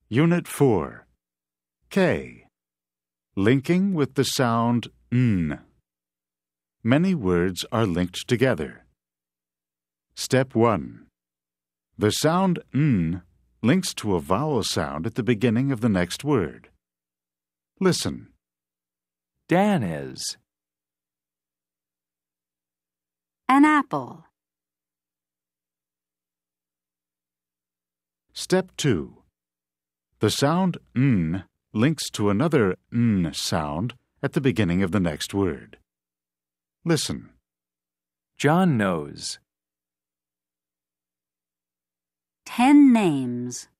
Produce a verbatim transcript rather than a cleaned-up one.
Unit four. K. Linking with the sound N. Many words are linked together. Step one. The sound N links to a vowel sound at the beginning of the next word. Listen. Dan is. An apple. Step two. The sound N links to another N sound at the beginning of the next word. Listen. John knows. Ten names.